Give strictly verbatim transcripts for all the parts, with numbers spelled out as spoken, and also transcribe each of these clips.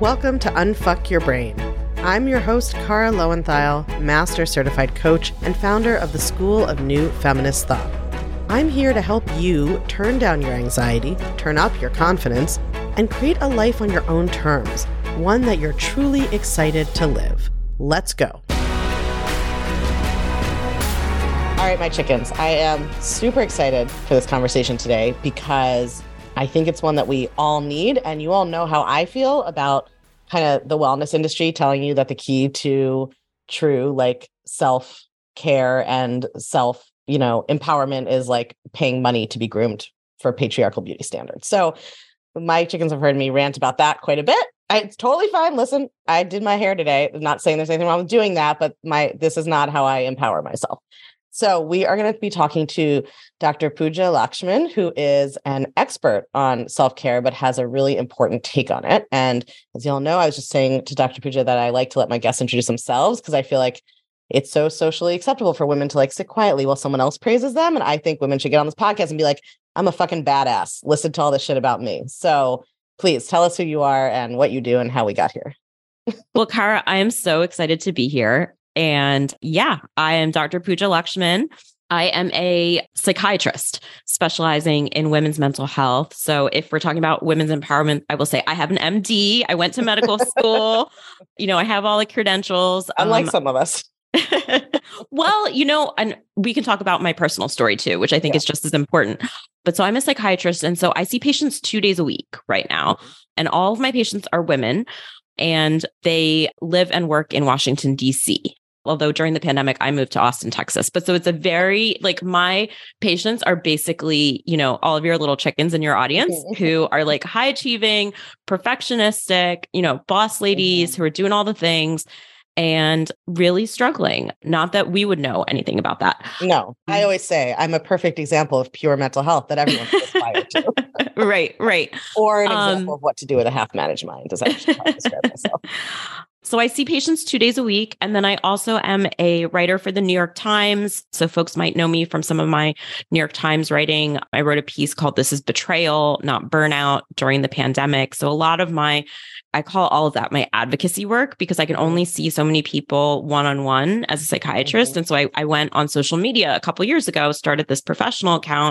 Welcome to Unfuck Your Brain. I'm your host, Kara Lowenthal, Master Certified Coach and founder of the School of New Feminist Thought. I'm here to help you turn down your anxiety, turn up your confidence, and create a life on your own terms, one that you're truly excited to live. Let's go. All right, my chickens, I am super excited for this conversation today because I think it's one that we all need, and you all know how I feel about kind of the wellness industry telling you that the key to true like self-care and self, you know, empowerment is like paying money to be groomed for patriarchal beauty standards. So my chickens have heard me rant about that quite a bit. I, it's totally fine. Listen, I did my hair today. I'm not saying there's anything wrong with doing that, but my this is not how I empower myself. So we are going to be talking to Doctor Pooja Lakshman, who is an expert on self-care, but has a really important take on it. And as you all know, I was just saying to Doctor Pooja that I like to let my guests introduce themselves because I feel like it's so socially acceptable for women to like sit quietly while someone else praises them. And I think women should get on this podcast and be like, I'm a fucking badass. Listen to all this shit about me. So please tell us who you are and what you do and how we got here. Well, Kara, I am so excited to be here. And yeah, I am Doctor Pooja Lakshman. I am a psychiatrist specializing in women's mental health. So if we're talking about women's empowerment, I will say I have an M D. I went to medical school. You know, I have all the credentials. Unlike um, some of us. Well, you know, and we can talk about my personal story too, which I think yeah. is just as important. But so I'm a psychiatrist. And so I see patients two days a week right now. Mm-hmm. And all of my patients are women and they live and work in Washington, D C. Although during the pandemic, I moved to Austin, Texas. But so it's a very, like my patients are basically, you know, all of your little chickens in your audience who are like high achieving, perfectionistic, you know, boss ladies mm-hmm. who are doing all the things and really struggling. Not that we would know anything about that. No, I always say I'm a perfect example of pure mental health that everyone can aspire to. Right, right. Or an um, example of what to do with a half-managed mind, is actually how I describe myself. So I see patients two days a week. And then I also am a writer for the New York Times. So folks might know me from some of my New York Times writing. I wrote a piece called This is Betrayal, Not Burnout during the pandemic. So a lot of my, I call all of that my advocacy work because I can only see so many people one-on-one as a psychiatrist. Mm-hmm. And so I, I went on social media a couple of years ago, started this professional account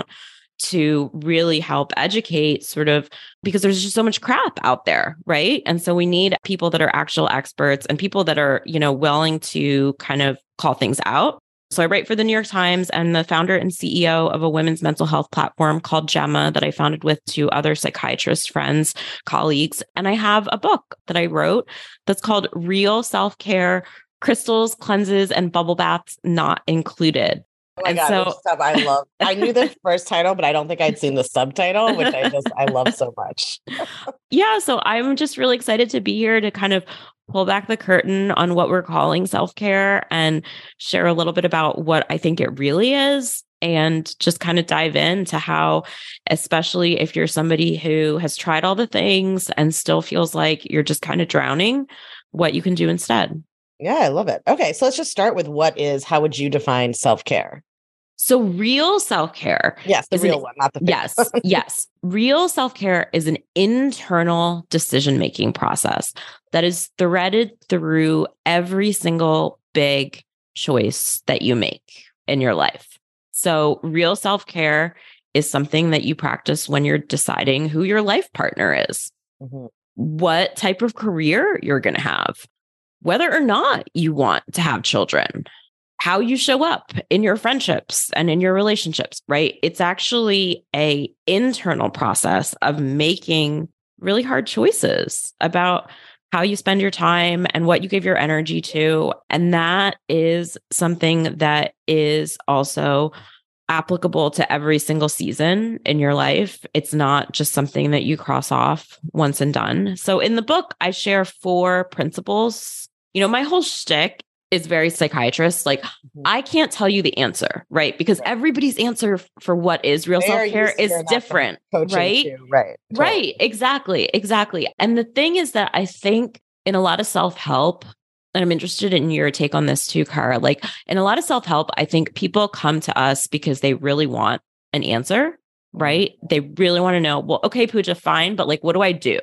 to really help educate sort of because there's just so much crap out there, right? And so we need people that are actual experts and people that are, you know, willing to kind of call things out. So I write for the New York Times and the founder and C E O of a women's mental health platform called Gemma that I founded with two other psychiatrist friends, colleagues. And I have a book that I wrote that's called Real Self-Care, Crystals, Cleanses, and Bubble Baths Not Included. Oh my and God, so stuff I love. I knew the first title, but I don't think I'd seen the subtitle, which I just, I love so much. Yeah. So I'm just really excited to be here to kind of pull back the curtain on what we're calling self-care and share a little bit about what I think it really is. And just kind of dive into how, especially if you're somebody who has tried all the things and still feels like you're just kind of drowning, what you can do instead. Yeah, I love it. Okay. So let's just start with what is, how would you define self-care? So real self-care. Yes, the real an, one, not the fake Yes, one. yes. Real self-care is an internal decision-making process that is threaded through every single big choice that you make in your life. So real self-care is something that you practice when you're deciding who your life partner is, mm-hmm. what type of career you're going to have, whether or not you want to have children, how you show up in your friendships and in your relationships, right? It's actually a internal process of making really hard choices about how you spend your time and what you give your energy to. And that is something that is also applicable to every single season in your life. It's not just something that you cross off once and done. So in the book, I share four principles. You know, my whole shtick is very psychiatrist. Like, mm-hmm. I can't tell you the answer, right? Because right. everybody's answer for what is real self-care is different, right? Too. Right. Totally. Right. Exactly. Exactly. And the thing is that I think in a lot of self-help, and I'm interested in your take on this too, Kara, like in a lot of self-help, I think people come to us because they really want an answer, right? They really want to know, well, okay, Pooja, fine, but like, what do I do?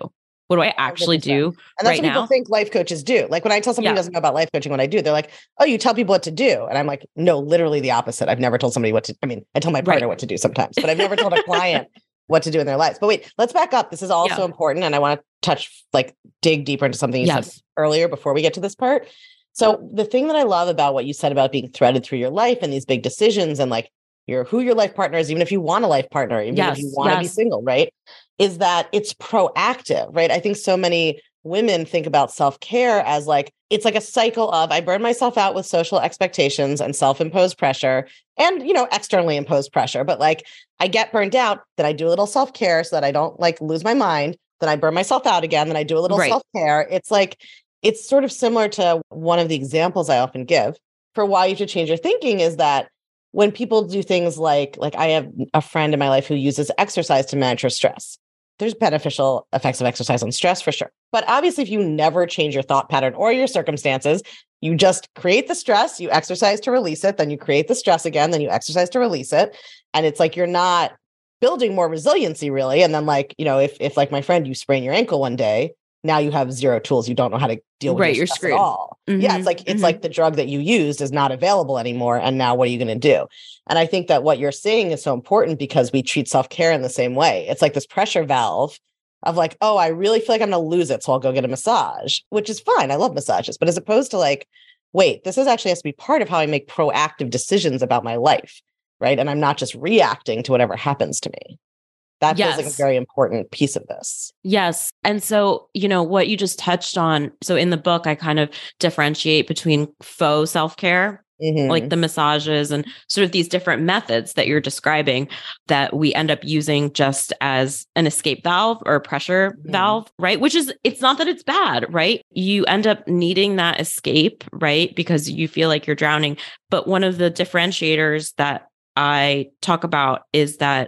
What do I actually do And that's right what people now? think life coaches do. Like when I tell somebody Yeah. who doesn't know about life coaching what I do, they're like, oh, you tell people what to do. And I'm like, no, literally the opposite. I've never told somebody what to, I mean, I tell my partner Right. what to do sometimes, but I've never told a client what to do in their lives. But wait, let's back up. This is also Yeah. important. And I want to touch, like dig deeper into something you Yes. said earlier before we get to this part. So the thing that I love about what you said about being threaded through your life and these big decisions and like your who your life partner is, even if you want a life partner, even Yes. if you want to Yes. be single, right? Is that it's proactive, right? I think so many women think about self-care as like, it's like a cycle of I burn myself out with social expectations and self-imposed pressure and, you know, externally imposed pressure. But like I get burned out, then I do a little self-care so that I don't like lose my mind. Then I burn myself out again. Then I do a little Right. self-care. It's like, it's sort of similar to one of the examples I often give for why you should change your thinking is that when people do things like, like I have a friend in my life who uses exercise to manage her stress. There's beneficial effects of exercise on stress for sure. But obviously, if you never change your thought pattern or your circumstances, you just create the stress, you exercise to release it, then you create the stress again, then you exercise to release it. And it's like you're not building more resiliency really. And then like, you know, if if like my friend, you sprain your ankle one day, now you have zero tools. You don't know how to deal with Right, your you're stress screwed. at all. Mhm, Yeah, it's like it's mhm. like the drug that you used is not available anymore. And now what are you going to do? And I think that what you're saying is so important because we treat self-care in the same way. It's like this pressure valve of like, oh, I really feel like I'm going to lose it. So I'll go get a massage, which is fine. I love massages. But as opposed to like, wait, this is actually has to be part of how I make proactive decisions about my life. Right. And I'm not just reacting to whatever happens to me. That feels like a Yes. very important piece of this. Yes. And so, you know, what you just touched on. So in the book, I kind of differentiate between faux self-care, Mhm. like the massages and sort of these different methods that you're describing that we end up using just as an escape valve or a pressure Mhm. valve, right? Which is, it's not that it's bad, right? You end up needing that escape, right? Because you feel like you're drowning. But one of the differentiators that I talk about is that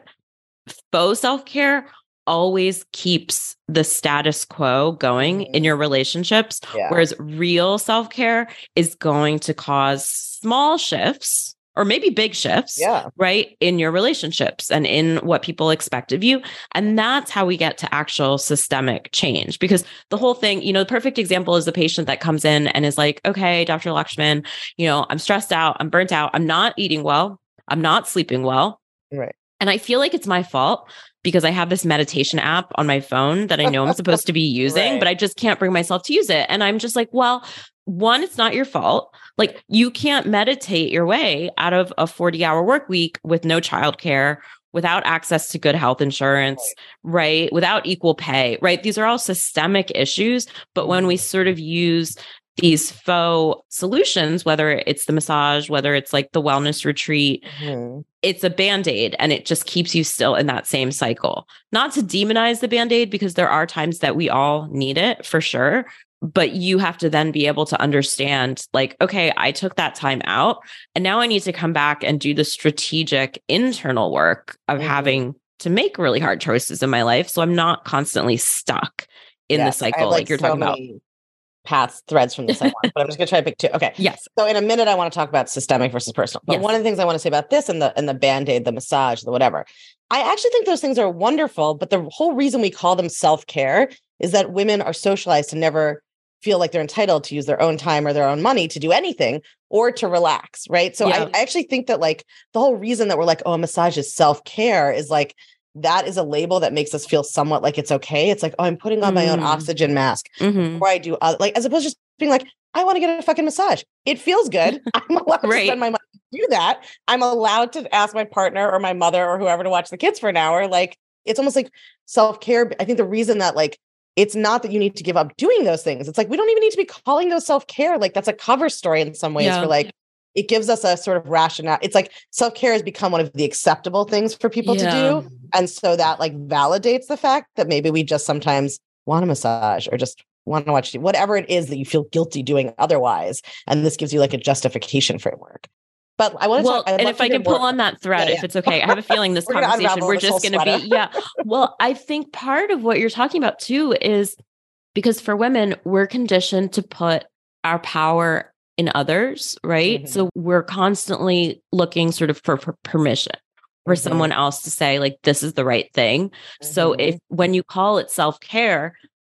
faux self-care always keeps the status quo going Mhm. in your relationships, Yeah. whereas real self-care is going to cause small shifts or maybe big shifts, Yeah. right, in your relationships and in what people expect of you. And that's how we get to actual systemic change. Because the whole thing, you know, the perfect example is the patient that comes in and is like, okay, Doctor Lakshman, you know, I'm stressed out, I'm burnt out, I'm not eating well, I'm not sleeping well. Right. And I feel like it's my fault because I have this meditation app on my phone that I know I'm supposed to be using, Right. but I just can't bring myself to use it. And I'm just like, well, one, it's not your fault. Like you can't meditate your way out of a forty hour work week with no childcare, without access to good health insurance, right. right? Without equal pay, right? These are all systemic issues. But when we sort of use these faux solutions, whether it's the massage, whether it's like the wellness retreat, Mhm. it's a Band-Aid and it just keeps you still in that same cycle. Not to demonize the Band-Aid because there are times that we all need it for sure. But you have to then be able to understand like, okay, I took that time out and now I need to come back and do the strategic internal work of Mhm. having to make really hard choices in my life. So I'm not constantly stuck in Yes, the I have, cycle like, you're so talking about. many paths, threads from this I want, but I'm just going to try to pick two. Okay. Yes. So in a minute, I want to talk about systemic versus personal. But Yes. one of the things I want to say about this and the and the Band-Aid, the massage, the whatever, I actually think those things are wonderful. But the whole reason we call them self-care is that women are socialized to never feel like they're entitled to use their own time or their own money to do anything or to relax. Right. So Yeah. I, I actually think that like the whole reason that we're like, oh, a massage is self-care is like, that is a label that makes us feel somewhat like it's okay. It's like, oh, I'm putting on my own Mm. oxygen mask Mhm. before I do, other, like, as opposed to just being like, I want to get a fucking massage. It feels good. I'm allowed to Right. spend my money to do that. I'm allowed to ask my partner or my mother or whoever to watch the kids for an hour. Like, it's almost like self-care. I think the reason that like, it's not that you need to give up doing those things. It's like, we don't even need to be calling those self-care. Like that's a cover story in some ways Yeah. for like, it gives us a sort of rationale. It's like self-care has become one of the acceptable things for people Yeah. to do. And so that like validates the fact that maybe we just sometimes want a massage or just want to watch whatever it is that you feel guilty doing otherwise. And this gives you like a justification framework. But I want to well, talk. I'd and love if to I hear can pull more- on that thread, Yeah, if yeah. it's okay, I have a feeling this We're gonna conversation, unravel we're this just whole going to be, sweater. yeah. Well, I think part of what you're talking about too is because for women, we're conditioned to put our power in others, right? Mhm. So we're constantly looking sort of for, for permission for Mhm. someone else to say like, this is the right thing. So Mhm. if, when you call it self-care,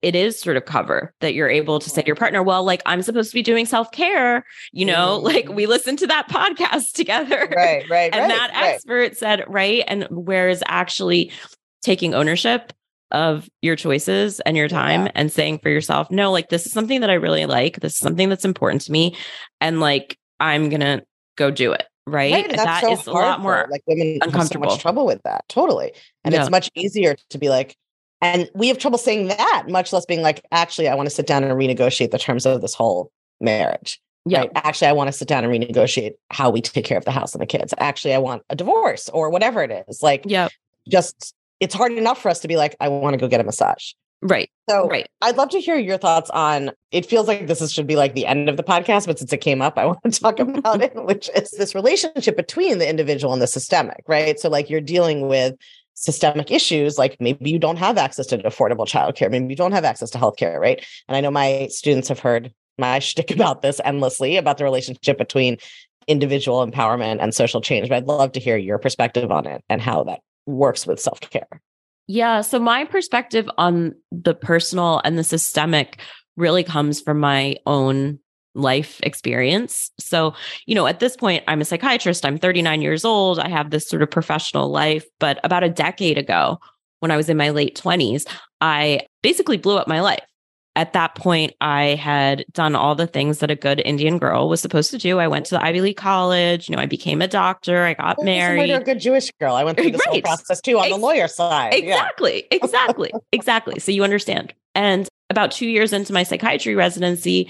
it is sort of cover that you're able to say to your partner, well, like I'm supposed to be doing self-care, you know, mm-hmm. like we listened to that podcast together. Right, right, and right, that right. expert said, right. And whereas actually taking ownership of your choices and your time yeah. and saying for yourself, no, like this is something that I really like. This is something that's important to me. And like, I'm going to go do it. Right. right and that so is a lot more like women uncomfortable. Have so much trouble with that. Totally. And yeah. it's much easier to be like, and we have trouble saying that, much less being like, actually, I want to sit down and renegotiate the terms of this whole marriage. Yeah. Right? Actually, I want to sit down and renegotiate how we take care of the house and the kids. Actually, I want a divorce or whatever it is. Like, yeah, just it's hard enough for us to be like, I want to go get a massage. Right. So right. I'd love to hear your thoughts on, it feels like this is, should be like the end of the podcast, but since it came up, I want to talk about it, which is this relationship between the individual and the systemic, right? So like you're dealing with systemic issues, like maybe you don't have access to affordable childcare, maybe you don't have access to healthcare, right? And I know my students have heard my shtick about this endlessly, about the relationship between individual empowerment and social change, but I'd love to hear your perspective on it and how that works with self-care. Yeah. So my perspective on the personal and the systemic really comes from my own life experience. So, you know, at this point, I'm a psychiatrist. I'm thirty-nine years old. I have this sort of professional life. But about a decade ago, when I was in my late twenties, I basically blew up my life. At that point, I had done all the things that a good Indian girl was supposed to do. I went to the Ivy League college. You know, I became a doctor. I got married. You're a good Jewish girl. I went through this right. whole process too on Ex- the lawyer side. Exactly. Yeah. Exactly. Exactly. So you understand. And about two years into my psychiatry residency,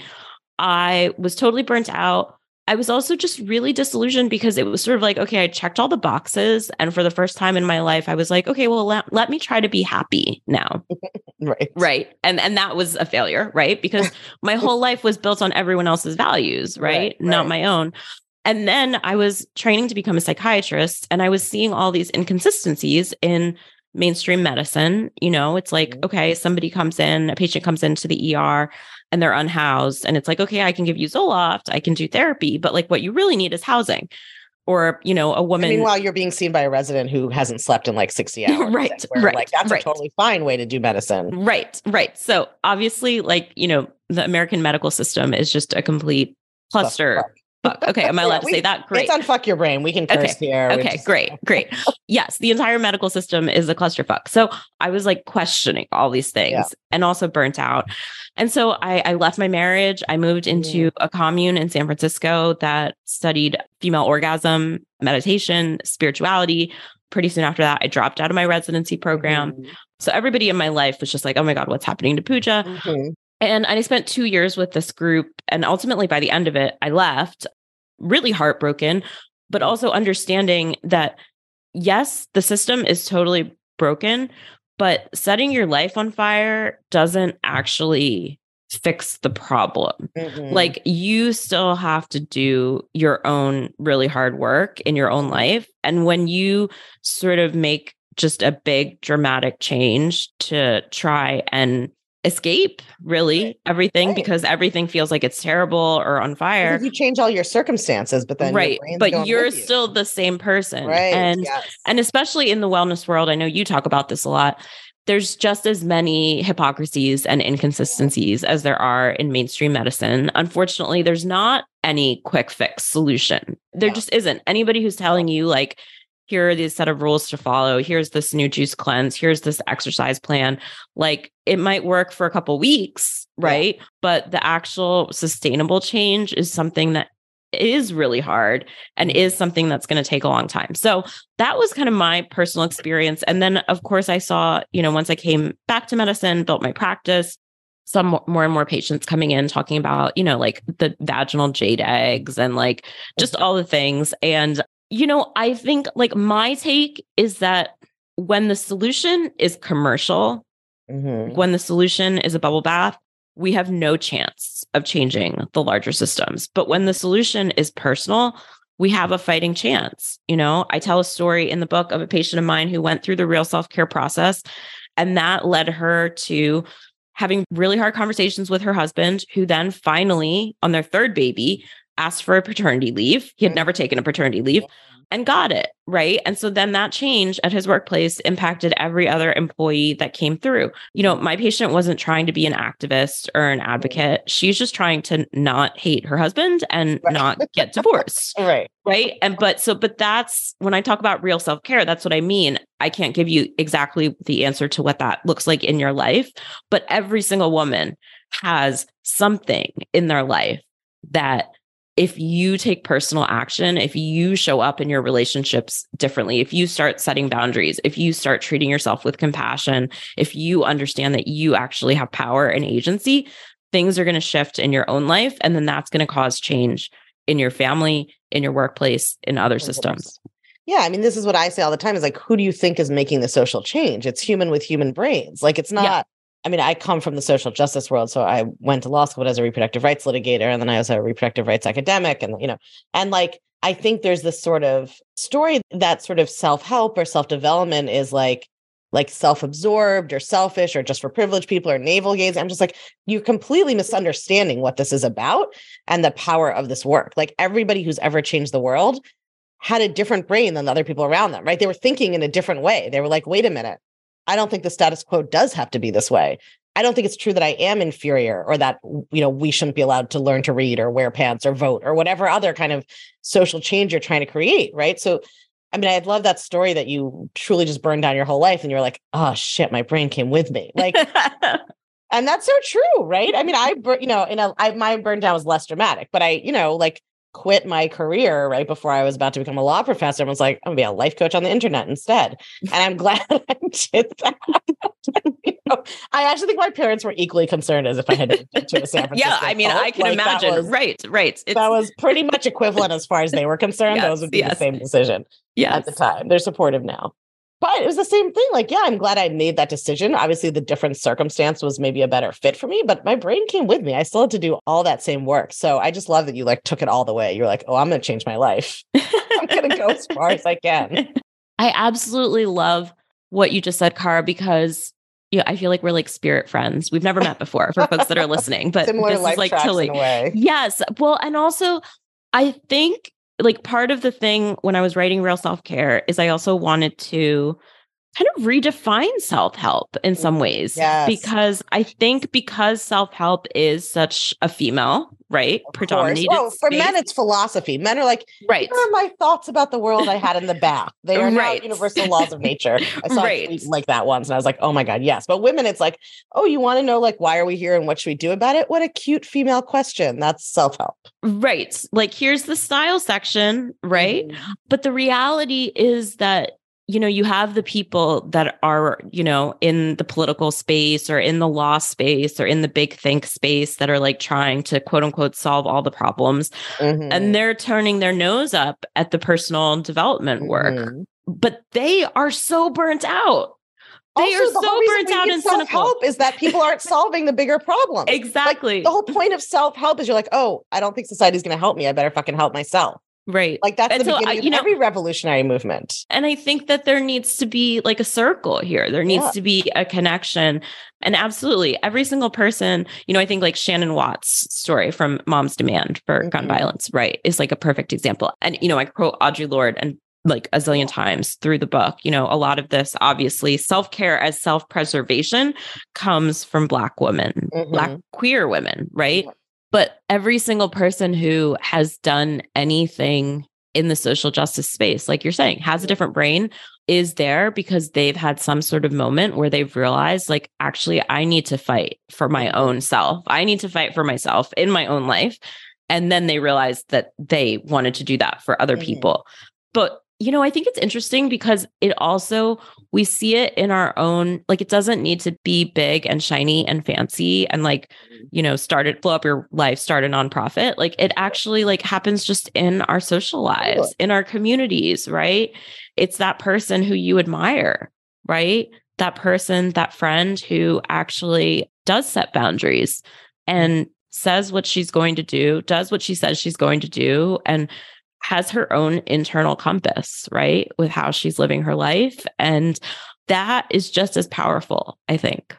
I was totally burnt out. I was also just really disillusioned because it was sort of like, okay, I checked all the boxes. And for the first time in my life, I was like, okay, well, let, let me try to be happy now. Right. Right. And and that was a failure, right? Because my whole life was built on everyone else's values, right? right Not right. my own. And then I was training to become a psychiatrist and I was seeing all these inconsistencies in mainstream medicine. You know, it's like, mm-hmm. okay, somebody comes in, a patient comes into the E R and they're unhoused. And it's like, okay, I can give you Zoloft, I can do therapy, but like what you really need is housing. Or, you know, a woman. And meanwhile, you're being seen by a resident who hasn't slept in like sixty hours. right. Where, right. Like, that's right. a totally fine way to do medicine. Right. Right. So obviously, like, you know, the American medical system is just a complete cluster. Fuck. Okay. Am I allowed yeah, to we, say that? Great. It's unfuck your brain. We can curse okay. here. Okay. Just... Great. Great. Yes. The entire medical system is a clusterfuck. So I was like questioning all these things yeah. and also burnt out. And so I, I left my marriage. I moved into a commune in San Francisco that studied female orgasm, meditation, spirituality. Pretty soon after that, I dropped out of my residency program. Mm-hmm. So everybody in my life was just like, oh my God, what's happening to Pooja? Mm-hmm. And I spent two years with this group. And ultimately, by the end of it, I left really heartbroken, but also understanding that, yes, the system is totally broken, but setting your life on fire doesn't actually fix the problem. Mm-hmm. Like you still have to do your own really hard work in your own life. And when you sort of make just a big dramatic change to try and escape really right. everything right. because everything feels like it's terrible or on fire. Because you change all your circumstances, but then right, your but you're you. still the same person, right? And yes. and especially in the wellness world, I know you talk about this a lot. There's just as many hypocrisies and inconsistencies yeah. as there are in mainstream medicine. Unfortunately, there's not any quick fix solution. There yeah. just isn't. Anybody who's telling you like, here are these set of rules to follow. Here's this new juice cleanse. Here's this exercise plan. Like it might work for a couple weeks, right? Yeah. But the actual sustainable change is something that is really hard and mm-hmm. is something that's going to take a long time. So that was kind of my personal experience. And then of course I saw, you know, once I came back to medicine, built my practice, some more and more patients coming in talking about, you know, like the vaginal jade eggs and like just all the things. And you know, I think like my take is that when the solution is commercial, mm-hmm. when the solution is a bubble bath, we have no chance of changing the larger systems. But when the solution is personal, we have a fighting chance. You know, I tell a story in the book of a patient of mine who went through the real self-care process, and that led her to having really hard conversations with her husband, who then finally, on their third baby, asked for a paternity leave. He had never taken a paternity leave. and got it. Right. And so then that change at his workplace impacted every other employee that came through. You know, my patient wasn't trying to be an activist or an advocate. She's just trying to not hate her husband and Right. not get divorced. Right. Right. And but so, but that's when I talk about real self-care, that's what I mean. I can't give you exactly the answer to what that looks like in your life, but every single woman has something in their life that if you take personal action, if you show up in your relationships differently, if you start setting boundaries, if you start treating yourself with compassion, if you understand that you actually have power and agency, things are going to shift in your own life. And then that's going to cause change in your family, in your workplace, in other systems. Yeah. I mean, this is what I say all the time is like, who do you think is making the social change? It's human with human brains. Like, it's not, yeah. I mean, I come from the social justice world. So I went to law school as a reproductive rights litigator, and then I was a reproductive rights academic. And, you know, and like, I think there's this sort of story that sort of self-help or self-development is like, like self-absorbed or selfish or just for privileged people or navel gazing. I'm just like, you're completely misunderstanding what this is about and the power of this work. Like, everybody who's ever changed the world had a different brain than the other people around them, right? They were thinking in a different way. They were like, wait a minute. I don't think the status quo does have to be this way. I don't think it's true that I am inferior or that, you know, we shouldn't be allowed to learn to read or wear pants or vote or whatever other kind of social change you're trying to create, right? So, I mean, I love that story that you truly just burned down your whole life and you're like, oh shit, my brain came with me. Like, and that's so true, right? I mean, I, you know, in a, I, my burn down was less dramatic, but I, you know, like, quit my career right before I was about to become a law professor and was like, I'm gonna be a life coach on the internet instead. And I'm glad I did that. You know, I actually think my parents were equally concerned as if I had been to a San Francisco. Yeah, I mean, cult. I can like, imagine. Was, right, right. It's, that was pretty much equivalent as far as they were concerned. Yes, Those would be yes. the same decision yes. at the time. They're supportive now. But it was the same thing. Like, yeah, I'm glad I made that decision. Obviously, the different circumstance was maybe a better fit for me, but my brain came with me. I still had to do all that same work. So I just love that you like took it all the way. You're like, oh, I'm going to change my life. I'm going to go as far as I can. I absolutely love what you just said, Cara, because yeah, I feel like we're like spirit friends. We've never met before for folks that are listening, but similar this life is like tracks totally, in a way. Yes. Well, and also I think like part of the thing when I was writing Real Self-Care is I also wanted to kind of redefine self-help in some ways. Yes. Because I think because self-help is such a female, right? Predominated. Oh, for space. men, it's philosophy. Men are like, right. Here are my thoughts about the world I had in the bath. They are right. not universal laws of nature. I saw right. a tweet like that once and I was like, oh my God, yes. But women, it's like, oh, you want to know like, why are we here and what should we do about it? What a cute female question. That's self-help. Right. Like, here's the style section, right? Mm-hmm. But the reality is that you know, you have the people that are, you know, in the political space or in the law space or in the big think space that are like trying to quote unquote solve all the problems. Mm-hmm. And they're turning their nose up at the personal development work. Mm-hmm. But they are so burnt out. They also, are the so burnt out and cynical. Self-help is that people aren't solving the bigger problem. Exactly. Like, the whole point of self-help is you're like, oh, I don't think society's going to help me. I better fucking help myself. Right. Like that's and the so, beginning I, of you know, every revolutionary movement. And I think that there needs to be like a circle here. There needs yeah. to be a connection. And absolutely every single person, you know, I think like Shannon Watts' story from Moms Demand for mm-hmm. gun violence, right, is like a perfect example. And, you know, I quote Audre Lorde and like a zillion times through the book, you know, a lot of this, obviously self-care as self-preservation comes from Black women, mm-hmm. Black queer women, right? Yeah. But every single person who has done anything in the social justice space, like you're saying, has a different brain, is there because they've had some sort of moment where they've realized, like, actually, I need to fight for my own self. I need to fight for myself in my own life. And then they realized that they wanted to do that for other mm-hmm. people. But you know, I think it's interesting because it also, we see it in our own, like, it doesn't need to be big and shiny and fancy and like, you know, start it, blow up your life, start a nonprofit. Like it actually like happens just in our social lives, in our communities, right? It's that person who you admire, right? That person, that friend who actually does set boundaries and says what she's going to do, does what she says she's going to do, and has her own internal compass, right? With how she's living her life. And that is just as powerful, I think.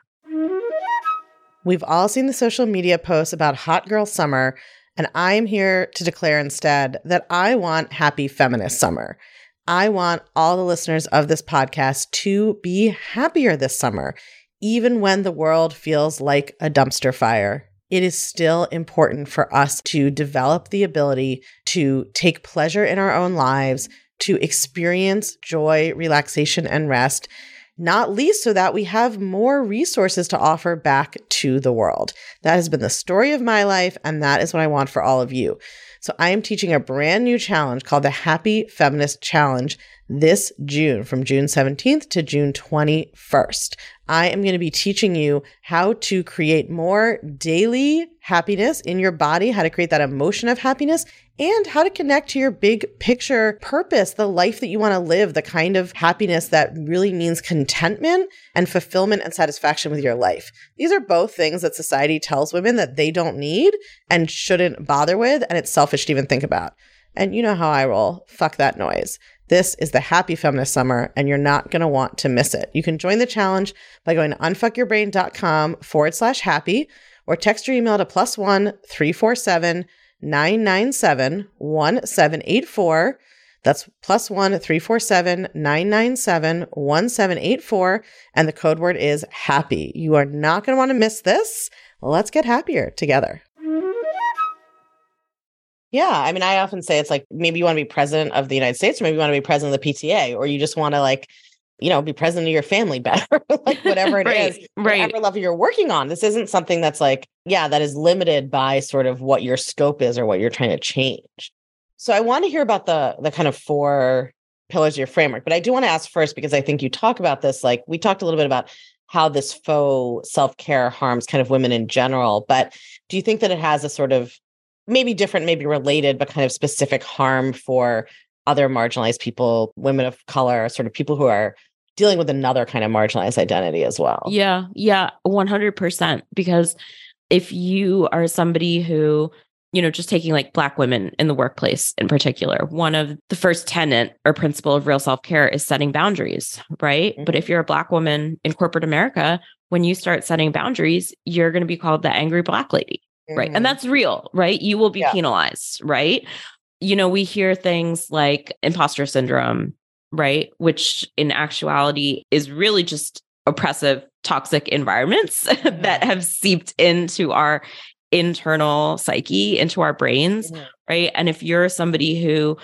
We've all seen the social media posts about hot girl summer, and I'm here to declare instead that I want happy feminist summer. I want all the listeners of this podcast to be happier this summer, even when the world feels like a dumpster fire. It is still important for us to develop the ability to take pleasure in our own lives, to experience joy, relaxation, and rest, not least so that we have more resources to offer back to the world. That has been the story of my life, and that is what I want for all of you. So I am teaching a brand new challenge called the Happy Feminist Challenge this June, from June seventeenth to June twenty-first. I am going to be teaching you how to create more daily happiness in your body, how to create that emotion of happiness, and how to connect to your big picture purpose, the life that you want to live, the kind of happiness that really means contentment and fulfillment and satisfaction with your life. These are both things that society tells women that they don't need and shouldn't bother with, and it's selfish to even think about. And you know how I roll. Fuck that noise. This is the Happy Feminist Summer, and you're not going to want to miss it. You can join the challenge by going to unfuckyourbrain.com forward slash happy, or text your email to plus one three four seven nine nine seven one seven eight four. That's plus one three four seven nine nine seven one seven eight four, and the code word is happy. You are not going to want to miss this. Let's get happier together. Yeah. I mean, I often say it's like, maybe you want to be president of the United States, or maybe you want to be president of the P T A, or you just want to, like, you know, be president of your family better, like whatever it right, is, right. whatever level you're working on. This isn't something that's like, yeah, that is limited by sort of what your scope is or what you're trying to change. So I want to hear about the the kind of four pillars of your framework, but I do want to ask first, because I think you talk about this, like we talked a little bit about how this faux self-care harms kind of women in general, but do you think that it has a sort of maybe different, maybe related, but kind of specific harm for other marginalized people, women of color, sort of people who are dealing with another kind of marginalized identity as well? Yeah, yeah, one hundred percent. Because if you are somebody who, you know, just taking like Black women in the workplace in particular, one of the first tenet or principle of real self-care is setting boundaries, right? Mm-hmm. But if you're a Black woman in corporate America, when you start setting boundaries, you're going to be called the angry Black lady. Right. Mm-hmm. And that's real, right? You will be yeah. penalized, right? You know, we hear things like imposter syndrome, right? Which in actuality is really just oppressive, toxic environments mm-hmm. that have seeped into our internal psyche, into our brains, mm-hmm. right? And if you're somebody who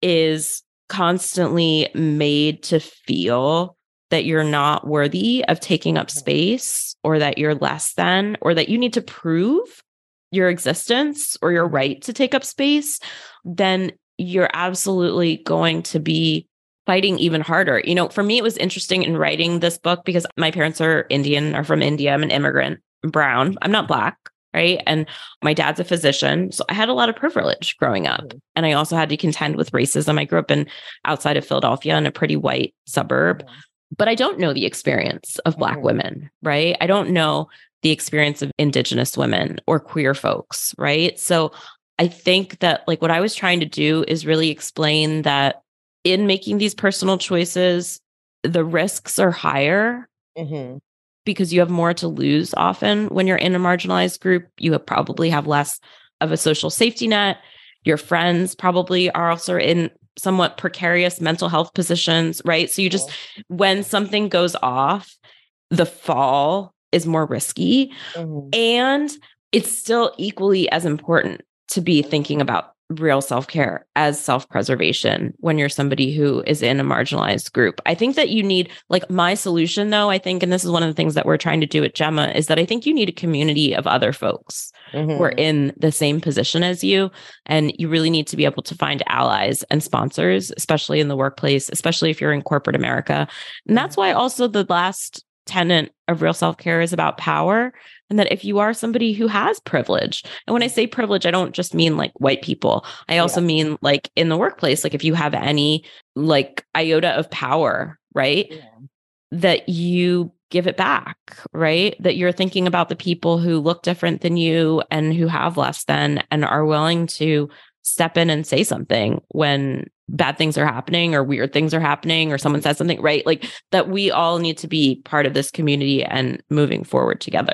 is constantly made to feel that you're not worthy of taking up space, or that you're less than, or that you need to prove your existence or your right to take up space, then you're absolutely going to be fighting even harder. You know, for me, it was interesting in writing this book because my parents are Indian, are from India. I'm an immigrant, I'm brown. I'm not Black, right? And my dad's a physician. So I had a lot of privilege growing up. Mm-hmm. And I also had to contend with racism. I grew up in outside of Philadelphia in a pretty white suburb. Mm-hmm. But I don't know the experience of Black mm-hmm. women, right? I don't know the experience of Indigenous women or queer folks, right? So I think that like what I was trying to do is really explain that in making these personal choices, the risks are higher mm-hmm. because you have more to lose often when you're in a marginalized group. You have probably have less of a social safety net. Your friends probably are also in somewhat precarious mental health positions, right? So you just, when something goes off, the fall is more risky. Mm-hmm. And it's still equally as important to be thinking about real self-care as self-preservation when you're somebody who is in a marginalized group. I think that you need, like my solution though, I think, and this is one of the things that we're trying to do at Gemma, is that I think you need a community of other folks mm-hmm. who are in the same position as you. And you really need to be able to find allies and sponsors, especially in the workplace, especially if you're in corporate America. And that's why also the last tenet of real self-care is about power. And that if you are somebody who has privilege, and when I say privilege, I don't just mean like white people. I also yeah. mean like in the workplace, like if you have any like iota of power, right? Yeah. That you give it back, right? That you're thinking about the people who look different than you and who have less than, and are willing to step in and say something when bad things are happening or weird things are happening or someone says something, right? Like that we all need to be part of this community and moving forward together.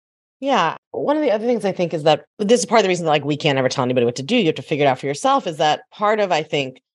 Yeah. One of the other things I think is that this is part of the reason that like we can't ever tell anybody what to do. You have to figure it out for yourself, is that part of, I think,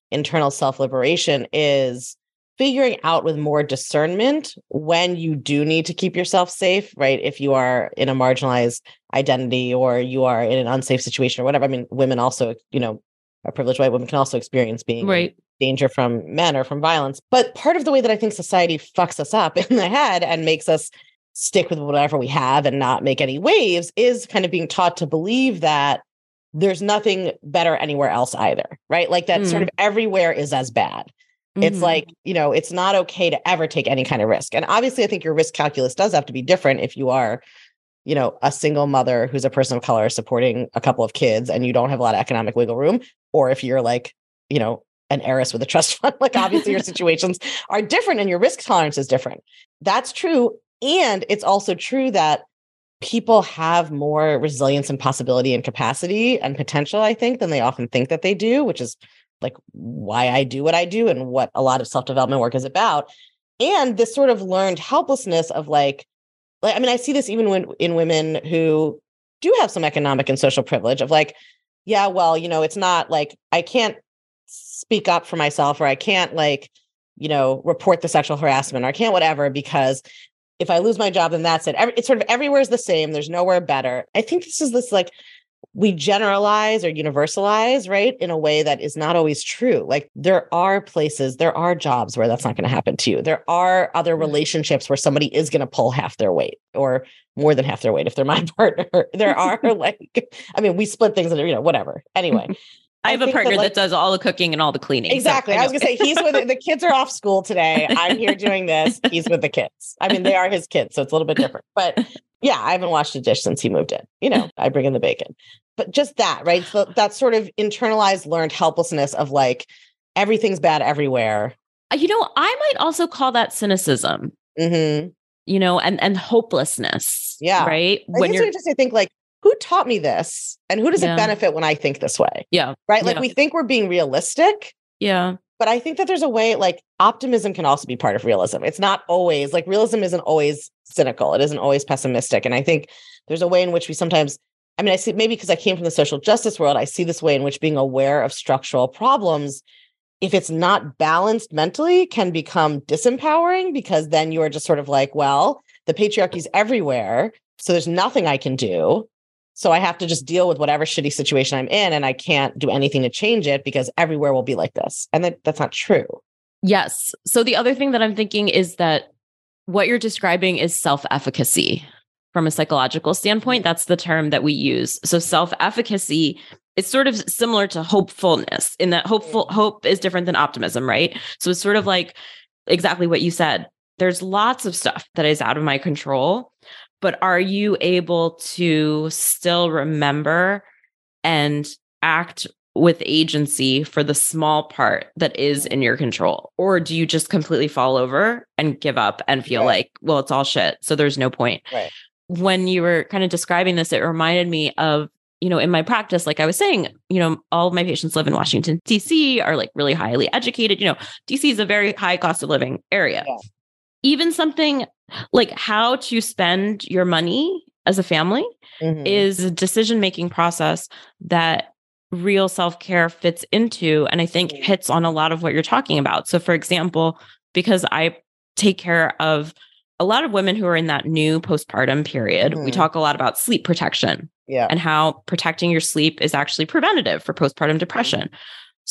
internal self-liberation is figuring out with more discernment when you do need to keep yourself safe, right? If you are in a marginalized identity or you are in an unsafe situation or whatever. I mean, women also, you know, a privileged white women can also experience being right. in danger from men or from violence. But part of the way that I think society fucks us up in the head and makes us stick with whatever we have and not make any waves is kind of being taught to believe that there's nothing better anywhere else either, right? Like that mm. sort of everywhere is as bad. Mm-hmm. It's like, you know, it's not okay to ever take any kind of risk. And obviously, I think your risk calculus does have to be different if you are, you know, a single mother who's a person of color supporting a couple of kids and you don't have a lot of economic wiggle room, or if you're like, you know, an heiress with a trust fund, like obviously your situations are different and your risk tolerance is different. That's true. And it's also true that people have more resilience and possibility and capacity and potential, I think, than they often think that they do, which is like why I do what I do and what a lot of self-development work is about. And this sort of learned helplessness of like, like, I mean, I see this even when in women who do have some economic and social privilege of like, yeah, well, you know, it's not like I can't speak up for myself or I can't like, you know, report the sexual harassment or I can't whatever, because if I lose my job, then that's it. Every, it's sort of everywhere is the same. There's nowhere better. I think this is this like we generalize or universalize, right, in a way that is not always true. Like there are places, there are jobs where that's not going to happen to you. There are other relationships where somebody is going to pull half their weight or more than half their weight if they're my partner. There are like, I mean, we split things that are, you know, whatever. Anyway. I have I a partner that, like, that does all the cooking and all the cleaning. Exactly. So I, I was going to say, he's with it. The kids are off school today. I'm here doing this. He's with the kids. I mean, they are his kids, so it's a little bit different. But yeah, I haven't washed a dish since he moved in. You know, I bring in the bacon. But just that, right? So that sort of internalized learned helplessness of like, everything's bad everywhere. You know, I might also call that cynicism, mm-hmm. you know, and, and hopelessness. Yeah. Right. I when you're just, I think like, who taught me this? And who does yeah. it benefit when I think this way? Yeah. Right. Like yeah. we think we're being realistic. Yeah. But I think that there's a way, like optimism can also be part of realism. It's not always like realism isn't always cynical. It isn't always pessimistic. And I think there's a way in which we sometimes, I mean, I see maybe because I came from the social justice world, I see this way in which being aware of structural problems, if it's not balanced mentally, can become disempowering because then you are just sort of like, well, the patriarchy is everywhere. So there's nothing I can do. So I have to just deal with whatever shitty situation I'm in and I can't do anything to change it because everywhere will be like this. And that, that's not true. Yes. So the other thing that I'm thinking is that what you're describing is self-efficacy from a psychological standpoint. That's the term that we use. So self-efficacy is sort of similar to hopefulness in that hopeful hope is different than optimism, right? So it's sort of like exactly what you said. There's lots of stuff that is out of my control. But are you able to still remember and act with agency for the small part that is in your control? Or do you just completely fall over and give up and feel right. like, well, it's all shit, so there's no point? Right. When you were kind of describing this, it reminded me of, you know, in my practice, like I was saying, you know, all of my patients live in Washington, D C, are like really highly educated. You know, D C is a very high cost of living area. Yeah. Even something like how to spend your money as a family mm-hmm. is a decision-making process that real self-care fits into, and I think mm-hmm. hits on a lot of what you're talking about. So for example, because I take care of a lot of women who are in that new postpartum period, mm-hmm. we talk a lot about sleep protection yeah. and how protecting your sleep is actually preventative for postpartum depression. Mm-hmm.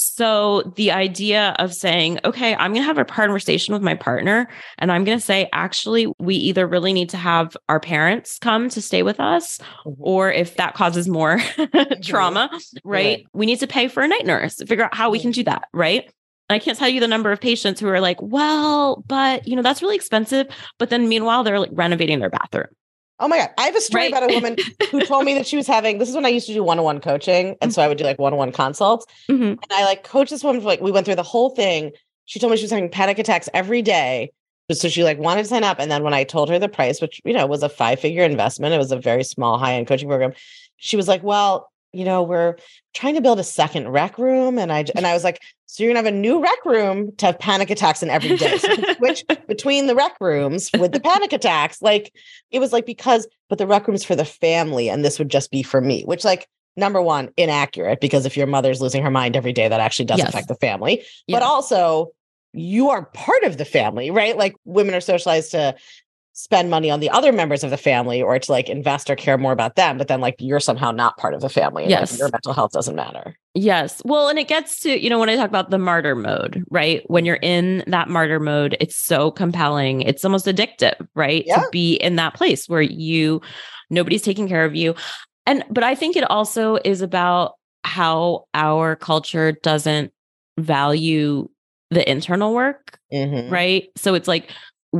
So the idea of saying, okay, I'm going to have a conversation with my partner and I'm going to say, actually, we either really need to have our parents come to stay with us, mm-hmm. or if that causes more trauma, right, right? We need to pay for a night nurse to figure out how mm-hmm. we can do that, right? And I can't tell you the number of patients who are like, well, but, you know, that's really expensive. But then meanwhile, they're like renovating their bathroom. Oh my God. I have a story right? about a woman who told me that she was having, this is when I used to do one-on-one coaching. And so I would do like one-on-one consults. Mm-hmm. And I like coached this woman for like, we went through the whole thing. She told me she was having panic attacks every day. So she like wanted to sign up. And then when I told her the price, which, you know, was a five figure investment, it was a very small high-end coaching program. She was like, well, you know, we're trying to build a second rec room. And I, and I was like, so you're gonna have a new rec room to have panic attacks in every day. So switch between the rec rooms with the panic attacks. Like it was like, because, but the rec room's for the family and this would just be for me, which like, number one, inaccurate, because if your mother's losing her mind every day, that actually does Yes. affect the family. Yes. But also, you are part of the family, right? Like women are socialized to spend money on the other members of the family or to like invest or care more about them. But then like you're somehow not part of the family. And Yes. like, your mental health doesn't matter. Yes. Well, and it gets to, you know, when I talk about the martyr mode, right? When you're in that martyr mode, it's so compelling. It's almost addictive, right? Yeah. To be in that place where you, nobody's taking care of you. And, but I think it also is about how our culture doesn't value the internal work, Mhm. right? So it's like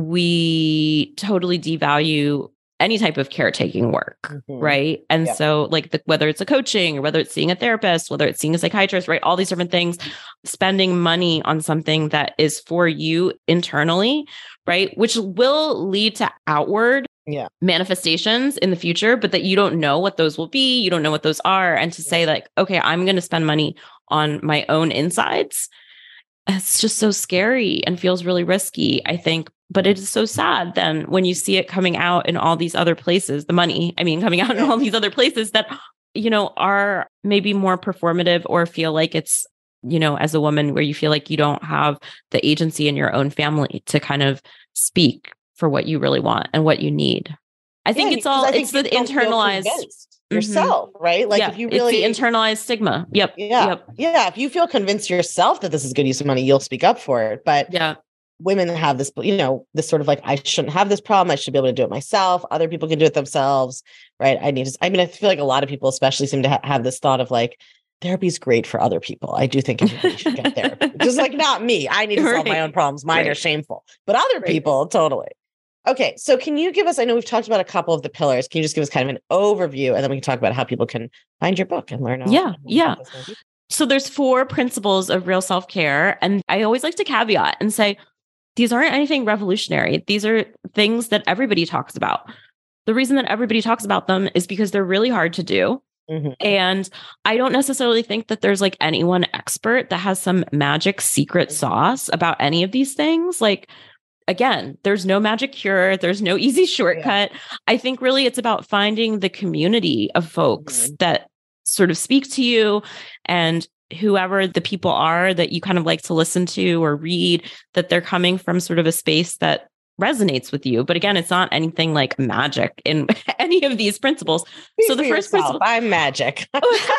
we totally devalue any type of caretaking work, Mhm. right? And Yep. so like the, whether it's a coaching or whether it's seeing a therapist, whether it's seeing a psychiatrist, right? All these different things, spending money on something that is for you internally, right? Which will lead to outward Yeah. manifestations in the future, but that you don't know what those will be. You don't know what those are. And to say like, okay, I'm going to spend money on my own insides, it's just so scary and feels really risky, I think. But it is so sad then when you see it coming out in all these other places, the money, I mean, coming out in Yeah. all these other places that, you know, are maybe more performative or feel like it's, you know, as a woman where you feel like you don't have the agency in your own family to kind of speak for what you really want and what you need. I think Yeah, it's all, because I think it's the you don't feel internalized convinced yourself, right? Like yeah, if you really it's the internalized stigma. Yep. Yeah. Yep. Yeah. If you feel convinced yourself that this is good use of money, you'll speak up for it. But Yeah. women have this, you know, this sort of like, I shouldn't have this problem. I should be able to do it myself. Other people can do it themselves. Right. I need to, I mean, I feel like a lot of people especially seem to ha- have this thought of like, therapy is great for other people. I do think everybody should get therapy. Just like not me. I need to solve my Right. own problems. Mine Right. are shameful, but other Right. people, totally. Okay. So can you give us, I know we've talked about a couple of the pillars. Can you just give us kind of an overview and then we can talk about how people can find your book and learn all Yeah. Yeah. about this more deeply? So there's four principles of real self-care. And I always like to caveat and say, these aren't anything revolutionary. These are things that everybody talks about. The reason that everybody talks about them is because they're really hard to do. Mhm. And I don't necessarily think that there's like any one expert that has some magic secret sauce about any of these things. Like, again, there's no magic cure. There's no easy shortcut. Yeah. I think really it's about finding the community of folks mm-hmm. that sort of speak to you and whoever the people are that you kind of like to listen to or read, that they're coming from sort of a space that resonates with you. But again, it's not anything like magic in any of these principles. Speak so the first yourself. principle, I'm magic.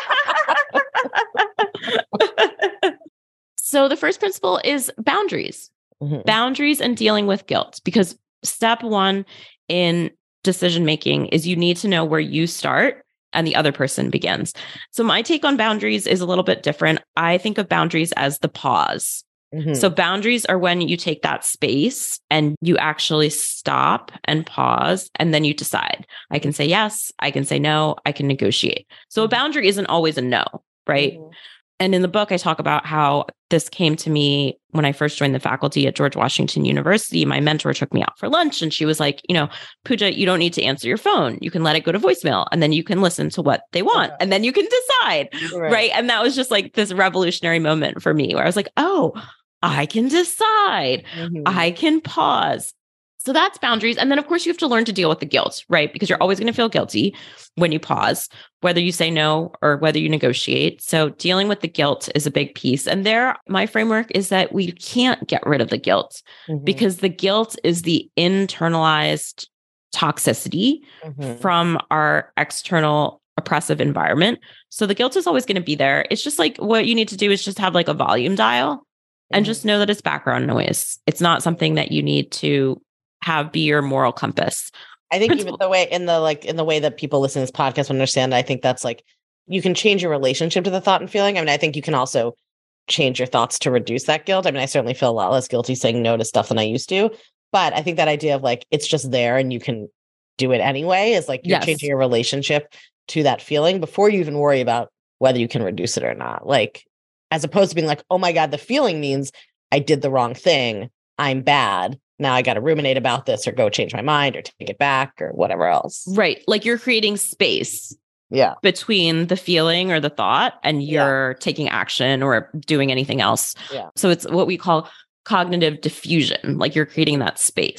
So the first principle is boundaries, mm-hmm. boundaries and dealing with guilt, because step one in decision making is you need to know where you start and the other person begins. So my take on boundaries is a little bit different. I think of boundaries as the pause. Mm-hmm. So boundaries are when you take that space and you actually stop and pause, and then you decide. I can say yes, I can say no, I can negotiate. So a boundary isn't always a no, right? Mm-hmm. And in the book, I talk about how this came to me when I first joined the faculty at George Washington University. My mentor took me out for lunch and she was like, you know, Pooja, you don't need to answer your phone. You can let it go to voicemail and then you can listen to what they want. Okay. And then you can decide. Right. right. And that was just like this revolutionary moment for me where I was like, oh, I can decide. Mm-hmm. I can pause. So that's boundaries. And then, of course, you have to learn to deal with the guilt, right? Because you're always going to feel guilty when you pause, whether you say no or whether you negotiate. So dealing with the guilt is a big piece. And there, my framework is that we can't get rid of the guilt mm-hmm. because the guilt is the internalized toxicity mm-hmm. from our external oppressive environment. So the guilt is always going to be there. It's just like what you need to do is just have like a volume dial mm-hmm. and just know that it's background noise. It's not something that you need to have be your moral compass. I think Principle. Even the way in the like in the way that people listen to this podcast understand, I think that's like you can change your relationship to the thought and feeling. I mean, I think you can also change your thoughts to reduce that guilt. I mean, I certainly feel a lot less guilty saying no to stuff than I used to. But I think that idea of like it's just there and you can do it anyway is like you're yes. changing your relationship to that feeling before you even worry about whether you can reduce it or not. Like as opposed to being like, oh my God, the feeling means I did the wrong thing. I'm bad. Now I got to ruminate about this or go change my mind or take it back or whatever else. Right. Like you're creating space yeah. between the feeling or the thought and you're yeah. taking action or doing anything else. Yeah. So it's what we call cognitive diffusion. Like you're creating that space.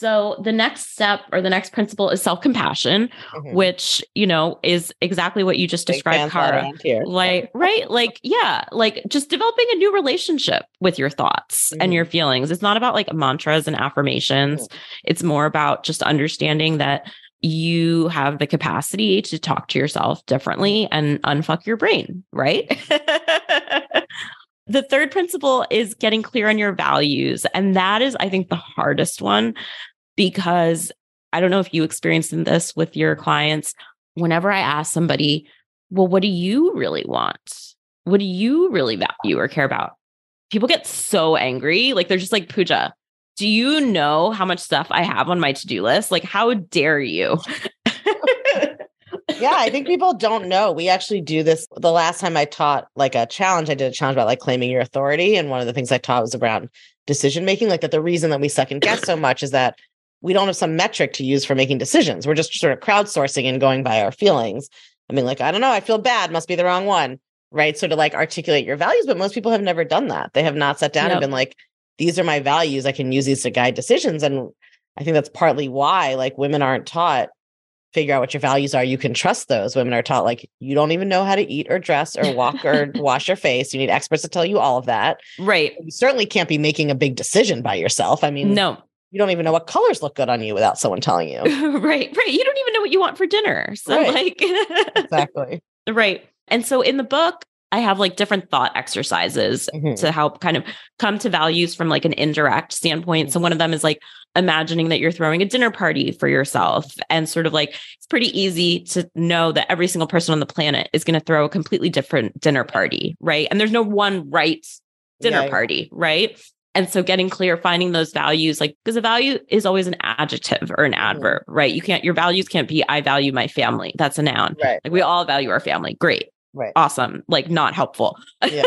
So the next step or the next principle is self-compassion, mm-hmm. which, you know, is exactly what you just Big described, Cara. Like, right? Like, yeah, like just developing a new relationship with your thoughts mm-hmm. and your feelings. It's not about like mantras and affirmations. Mm-hmm. It's more about just understanding that you have the capacity to talk to yourself differently and unfuck your brain, right? The third principle is getting clear on your values. And that is, I think, the hardest one, because I don't know if you experienced this with your clients. Whenever I ask somebody, well, what do you really want? What do you really value or care about? People get so angry. Like, they're just like, Pooja, do you know how much stuff I have on my to-do list? Like, how dare you? Yeah, I think people don't know. We actually do this. The last time I taught like a challenge, I did a challenge about like claiming your authority. And one of the things I taught was around decision making, like that the reason that we second guess so much is that we don't have some metric to use for making decisions. We're just sort of crowdsourcing and going by our feelings. I mean, like, I don't know, I feel bad, must be the wrong one, right? So to like articulate your values, but most people have never done that. They have not sat down yep. and been like, these are my values. I can use these to guide decisions. And I think that's partly why like women aren't taught figure out what your values are. You can trust those. Women are taught like, you don't even know how to eat or dress or walk or wash your face. You need experts to tell you all of that. Right. You certainly can't be making a big decision by yourself. I mean, no, you don't even know what colors look good on you without someone telling you. Right. Right. You don't even know what you want for dinner. So right. like, exactly. Right. And so in the book, I have like different thought exercises mm-hmm. to help kind of come to values from like an indirect standpoint. So one of them is like imagining that you're throwing a dinner party for yourself, and sort of like, it's pretty easy to know that every single person on the planet is going to throw a completely different dinner party. Right. And there's no one right dinner yeah, party. Yeah. Right. And so getting clear, finding those values, like, because a value is always an adjective or an adverb, mm-hmm. right? You can't, your values can't be, I value my family. That's a noun. Right. Like, we all value our family. Great. Right. Awesome. Like, not helpful. Yeah.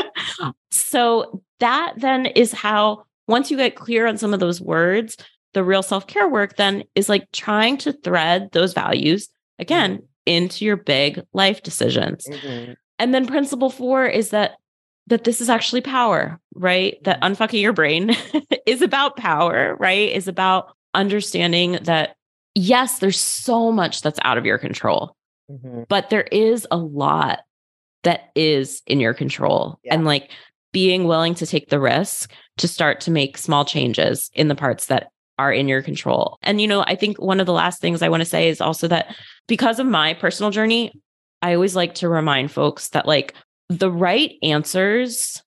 So that then is how, once you get clear on some of those words, the real self-care work then is like trying to thread those values again mm-hmm. into your big life decisions. Mm-hmm. And then principle four is that that this is actually power, right? That unfucking your brain is about power, right? Is about understanding that, yes, there's so much that's out of your control. Mm-hmm. But there is a lot that is in your control. Yeah. And like being willing to take the risk to start to make small changes in the parts that are in your control. And, you know, I think one of the last things I want to say is also that because of my personal journey, I always like to remind folks that like the right answers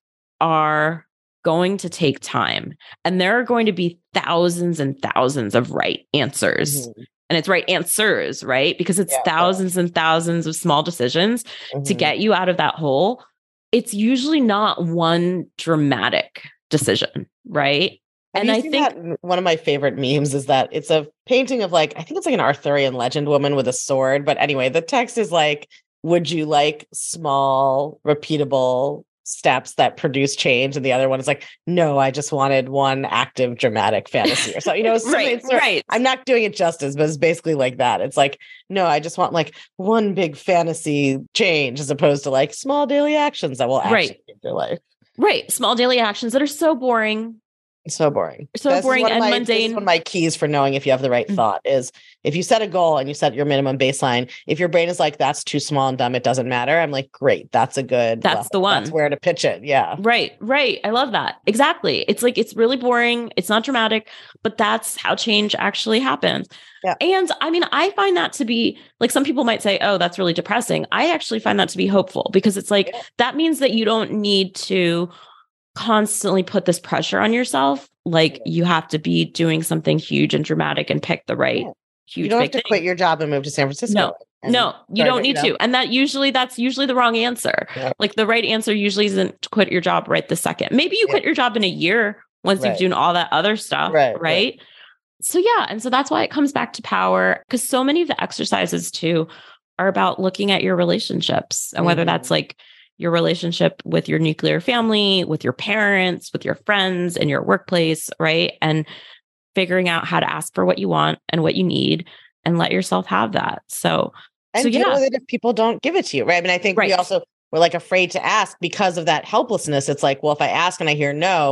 are going to take time. And there are going to be thousands and thousands of right answers. Mm-hmm. And it's right answers, right? Because it's yeah, thousands yeah. and thousands of small decisions mm-hmm. to get you out of that hole. It's usually not one dramatic decision, right? Have and you I seen think that? One of my favorite memes is that it's a painting of like, I think it's like an Arthurian legend woman with a sword. But anyway, the text is like, would you like small, repeatable steps that produce change? And the other one is like, no, I just wanted one active, dramatic fantasy or something. You know, right, sort of, right. I'm not doing it justice, but it's basically like that. It's like, no, I just want like one big fantasy change as opposed to like small daily actions that will actually right. change your life. Right. Small daily actions that are so boring. So boring. So this boring and my, mundane. One of my keys for knowing if you have the right mm-hmm. thought is if you set a goal and you set your minimum baseline, if your brain is like, that's too small and dumb, it doesn't matter. I'm like, great. That's a good, that's level. the one. That's where to pitch it. Yeah. Right. Right. I love that. Exactly. It's like, it's really boring. It's not dramatic, but that's how change actually happens. Yeah. And I mean, I find that to be like, some people might say, oh, that's really depressing. I actually find that to be hopeful because it's like, yeah. that means that you don't need to constantly put this pressure on yourself. Like you have to be doing something huge and dramatic and pick the right yeah. huge. You don't have to thing. quit your job and move to San Francisco. No, no, you don't need you know? to. And that usually, that's usually the wrong answer. Yeah. Like the right answer usually isn't to quit your job right this second. Maybe you yeah. quit your job in a year once right. you've done all that other stuff. Right, right. right. So yeah. And so that's why it comes back to power, because so many of the exercises too are about looking at your relationships and whether mm-hmm. that's like your relationship with your nuclear family, with your parents, with your friends, in your workplace, right? And figuring out how to ask for what you want and what you need and let yourself have that. So, and so deal yeah. with it if people don't give it to you, right? I mean, I think right. we also, we're like afraid to ask because of that helplessness. It's like, well, if I ask and I hear no,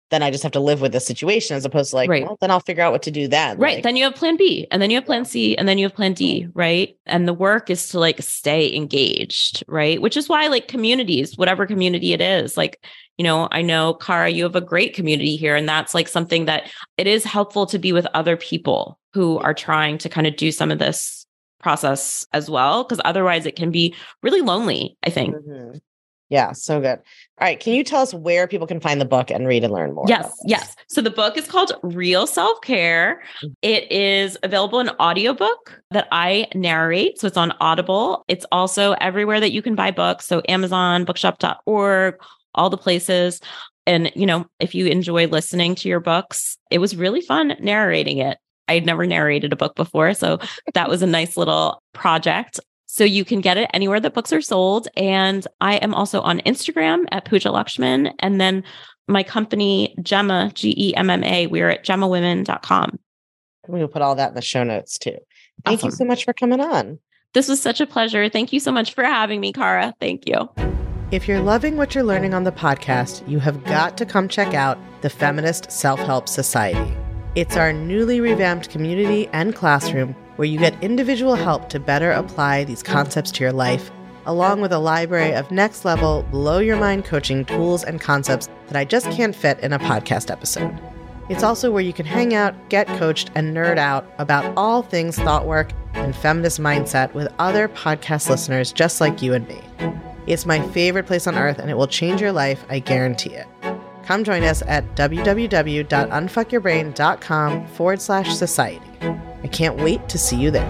then I just have to live with the situation as opposed to like, right. well, then I'll figure out what to do then. Right. Like, then you have plan B and then you have plan C and then you have plan D. Right. And the work is to like stay engaged. Right. Which is why like communities, whatever community it is, like, you know, I know, Cara, you have a great community here. And that's like something that it is helpful to be with other people who are trying to kind of do some of this process as well. Because otherwise it can be really lonely, I think. Mm-hmm. Yeah, so good. All right. Can you tell us where people can find the book and read and learn more? Yes, yes. So the book is called Real Self-Care. It is available in audiobook that I narrate. So it's on Audible. It's also everywhere that you can buy books. So Amazon, bookshop dot org, all the places. And, you know, if you enjoy listening to your books, it was really fun narrating it. I'd never narrated a book before. So that was a nice little project. So you can get it anywhere that books are sold. And I am also on Instagram at Pooja Lakshman. And then my company, Gemma, G E M M A, we're at gemma women dot com. We'll put all that in the show notes too. Thank Awesome. you so much for coming on. This was such a pleasure. Thank you so much for having me, Cara. Thank you. If you're loving what you're learning on the podcast, you have got to come check out the Feminist Self-Help Society. It's our newly revamped community and classroom where you get individual help to better apply these concepts to your life, along with a library of next-level, blow-your-mind coaching tools and concepts that I just can't fit in a podcast episode. It's also where you can hang out, get coached, and nerd out about all things thought work and feminist mindset with other podcast listeners just like you and me. It's my favorite place on earth, and it will change your life, I guarantee it. Come join us at www.unfuckyourbrain.com forward slash society. I can't wait to see you there.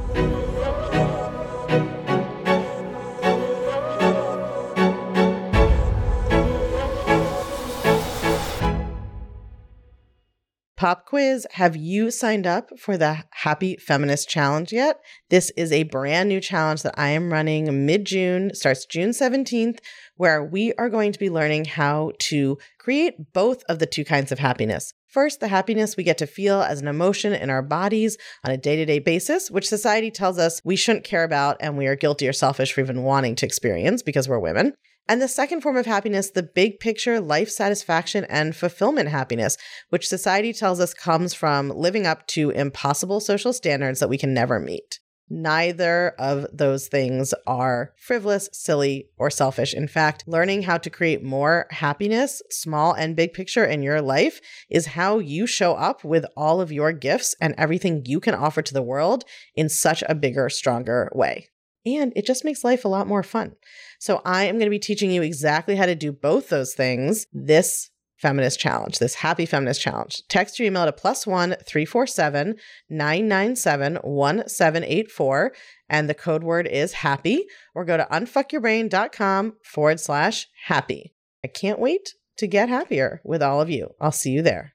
Pop quiz, have you signed up for the Happy Feminist Challenge yet? This is a brand new challenge that I am running mid-June, starts June seventeenth, where we are going to be learning how to create both of the two kinds of happiness. First, the happiness we get to feel as an emotion in our bodies on a day-to-day basis, which society tells us we shouldn't care about and we are guilty or selfish for even wanting to experience because we're women. And the second form of happiness, the big picture life satisfaction and fulfillment happiness, which society tells us comes from living up to impossible social standards that we can never meet. Neither of those things are frivolous, silly, or selfish. In fact, learning how to create more happiness, small and big picture in your life, is how you show up with all of your gifts and everything you can offer to the world in such a bigger, stronger way. And it just makes life a lot more fun. So I am going to be teaching you exactly how to do both those things this Feminist Challenge, this Happy Feminist Challenge. Text your email to plus one three four seven nine nine seven one seven eight four, and the code word is happy, or go to unfuckyourbrain.com forward slash happy. I can't wait to get happier with all of you. I'll see you there.